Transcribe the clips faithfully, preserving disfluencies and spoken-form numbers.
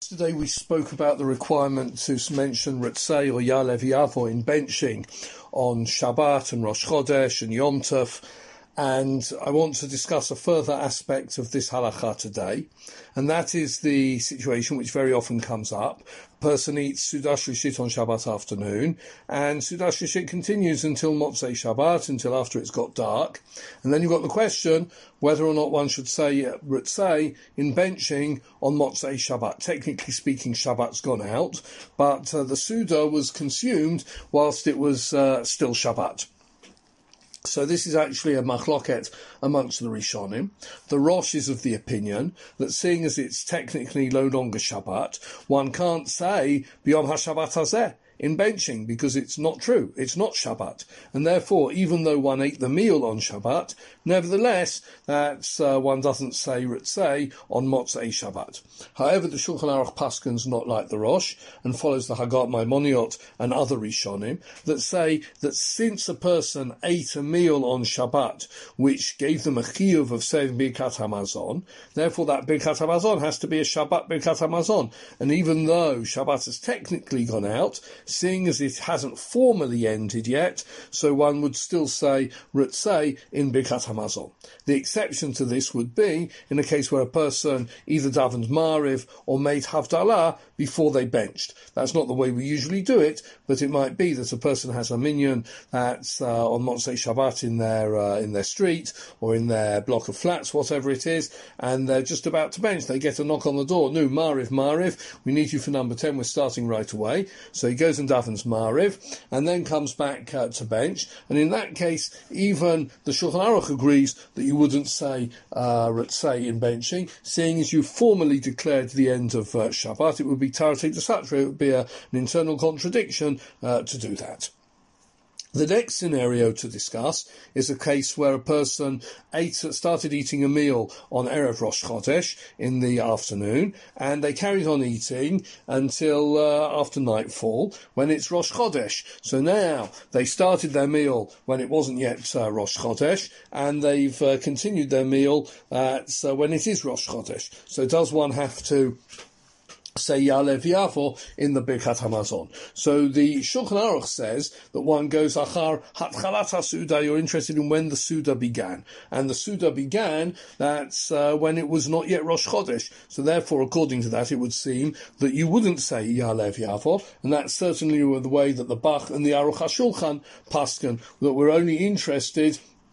Yesterday we spoke about the requirement to mention Ritzei or Ya'alev Yavo in benching on Shabbat and Rosh Chodesh and Yom Tov, and I want to discuss a further aspect of this halakha today, and that is the situation which very often comes up. A person eats Sudah Shlishit on Shabbat afternoon, and Sudah Shlishit continues until Motzei Shabbat, until after it's got dark, and then you've got the question whether or not one should say Ritzei in benching on Motzei Shabbat. Technically speaking, Shabbat's gone out, but uh, the Sudah was consumed whilst it was uh, still Shabbat. So this is actually a machloket amongst the Rishonim. The Rosh is of the opinion that seeing as it's technically no longer Shabbat, one can't say B'yom HaShabbat Hazeh in benching, because it's not true. It's not Shabbat. And therefore, even though one ate the meal on Shabbat, nevertheless, that's, uh, one doesn't say Ritzei on Motzei Shabbat. However, the Shulchan Aruch paskins not like the Rosh and follows the Hagat Maimoniot and other Rishonim that say that since a person ate a meal on Shabbat, which gave them a chiyuv of saying Birkat HaMazon, therefore that Birkat HaMazon has to be a Shabbat Birkat HaMazon. And even though Shabbat has technically gone out, seeing as it hasn't formally ended yet, so one would still say Ritzei in Birkat HaMazon. The exception to this would be in a case where a person either davened Mariv or made Havdalah before they benched. That's not the way we usually do it, but it might be that a person has a minyan that's uh, on Motzei Shabbat in their uh, in their street or in their block of flats, whatever it is, and they're just about to bench. They get a knock on the door. No, Mariv, Mariv, we need you for number ten. We're starting right away. So he goes and davens Mariv, and then comes back uh, to bench. And in that case, even the Shulchan Aruch agrees that you wouldn't say uh, Ritzei in benching, seeing as you formally declared the end of uh, Shabbat. It would be Taratei D'Satra. It would be a, an internal contradiction uh, to do that. The next scenario to discuss is a case where a person ate, started eating a meal on Erev Rosh Chodesh in the afternoon, and they carried on eating until uh, after nightfall, when it's Rosh Chodesh. So now they started their meal when it wasn't yet uh, Rosh Chodesh, and they've uh, continued their meal uh, so when it is Rosh Chodesh. So does one have to say Ya'alev Yavo in the Birkat HaMazon? So the Shulchan Aruch says that one goes Achar Hatchalat HaSuda, you're interested in when the Suda began. And the Suda began, that's uh, when it was not yet Rosh Chodesh. So therefore, according to that, it would seem that you wouldn't say Ya'alev Yavo, and that's certainly the way that the Bach and the Aruch HaShulchan paskin, that we're only interested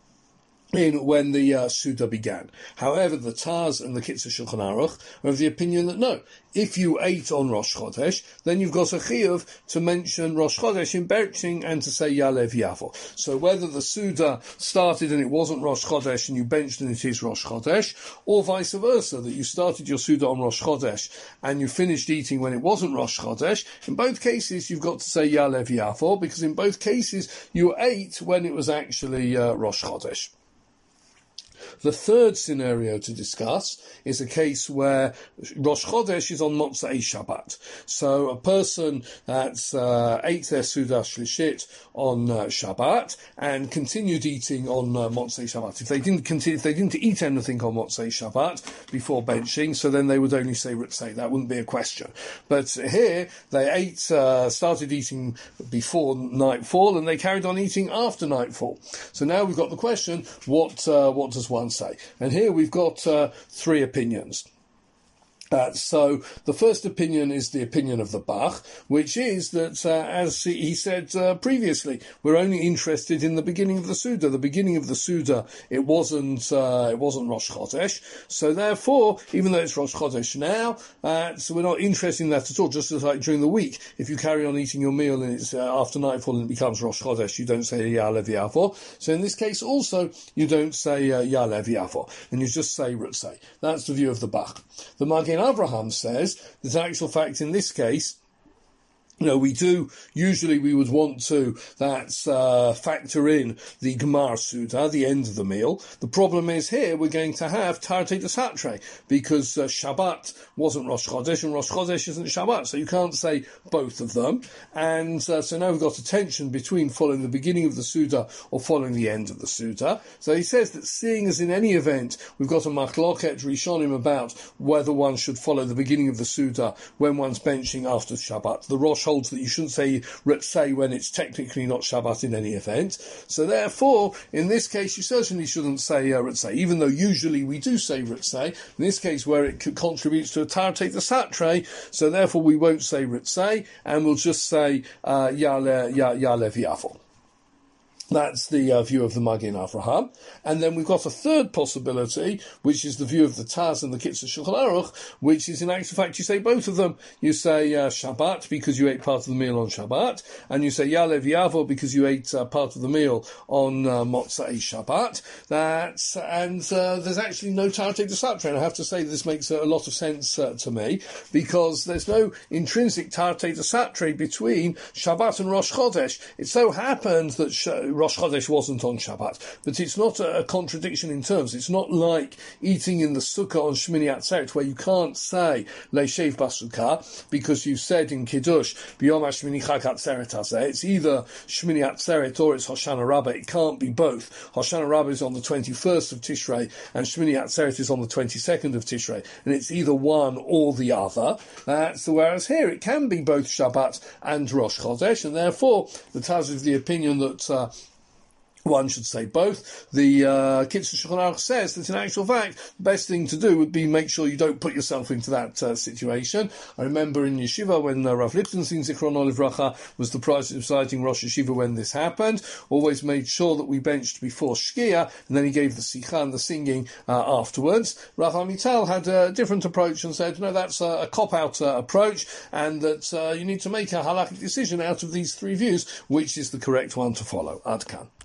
in when the uh, Suda began. However, the Taz and the Kitzur Shulchan Aruch are of the opinion that no, if you ate on Rosh Chodesh, then you've got a chiyuv to mention Rosh Chodesh in benching and to say Ya'alev Yavo. So whether the Suda started and it wasn't Rosh Chodesh and you benched and it is Rosh Chodesh, or vice versa, that you started your Suda on Rosh Chodesh and you finished eating when it wasn't Rosh Chodesh, in both cases you've got to say Ya'alev Yavo, because in both cases you ate when it was actually uh, Rosh Chodesh. The third scenario to discuss is a case where Rosh Chodesh is on Motzei Shabbat. So a person that's uh, ate their Sudah Shlishit on uh, Shabbat and continued eating on uh, Motzei Shabbat. If they didn't continue, if they didn't eat anything on Motzei Shabbat before benching, so then they would only say Ritzei. That wouldn't be a question. But here they ate, uh, started eating before nightfall, and they carried on eating after nightfall. So now we've got the question: what uh, what does one say? And here we've got uh, three opinions. Uh, so the first opinion is the opinion of the Bach, which is that, uh, as he said uh, previously, we're only interested in the beginning of the Suda. The beginning of the Suda, it wasn't uh, it wasn't Rosh Chodesh. So therefore, even though it's Rosh Chodesh now, uh, so we're not interested in that at all. Just as like during the week, if you carry on eating your meal and it's uh, after nightfall and it becomes Rosh Chodesh, you don't say Ya'alev Yavo. So in this case also, you don't say uh, Ya'alev Yavo, and you just say Ritzei. That's the view of the Bach. The Magen Avraham says that in actual fact in this case You know, we do, usually we would want to, that's, uh, factor in the Gemar Suda, the end of the meal. The problem is here, we're going to have Tartei de Satre, because uh, Shabbat wasn't Rosh Chodesh, and Rosh Chodesh isn't Shabbat, so you can't say both of them. And uh, so now we've got a tension between following the beginning of the Suda or following the end of the Suda. So he says that seeing as in any event, we've got a Machloket Rishonim about whether one should follow the beginning of the Suda when one's benching after Shabbat. The Rosh holds that you shouldn't say Ritzei when it's technically not Shabbat in any event. So therefore, in this case, you certainly shouldn't say uh, Ritzei, even though usually we do say Ritzei. In this case, where it contributes to a Tartei de Satre, so therefore we won't say Ritzei, and we'll just say uh, Yale Yafo. That's the uh, view of the Magen Avraham. And then we've got a third possibility, which is the view of the Taz and the Kitzur Shulchan Aruch, which is in actual fact you say both of them. You say uh, Shabbat because you ate part of the meal on Shabbat, and you say Yalev Yavo because you ate uh, part of the meal on uh, Motzei Shabbat. That's, and uh, there's actually no Tartei de Satre. And I have to say this makes a lot of sense uh, to me, because there's no intrinsic Tartei de Satre between Shabbat and Rosh Chodesh. It so happens that Sh- Rosh Chodesh wasn't on Shabbat, but it's not a, a contradiction in terms. It's not like eating in the Sukkah on Shmini Atzeret, where you can't say Leishev Basukah, because you said in Kiddush, B'yom HaShmini Chag Atzeret Hazeh. It's either Shmini Atzeret or it's Hoshana Rabbah. It can't be both. Hoshana Rabbah is on the twenty-first of Tishrei, and Shmini Atzeret is on the twenty-second of Tishrei, and it's either one or the other. That's the whereas here it can be both Shabbat and Rosh Chodesh, and therefore the Taz is the opinion that uh, one should say both. The uh, Kitzur Shulchan Aruch says that in actual fact, the best thing to do would be make sure you don't put yourself into that uh, situation. I remember in Yeshiva when uh, Rav Lichtenstein Zichrono Livracha was the presiding Rosh Yeshiva when this happened, always made sure that we benched before Shkia, and then he gave the Sikha and the singing uh, afterwards. Rav Amital had a different approach and said, no, that's a, a cop-out uh, approach, and that uh, you need to make a halakhic decision out of these three views, which is the correct one to follow. Ad Kan.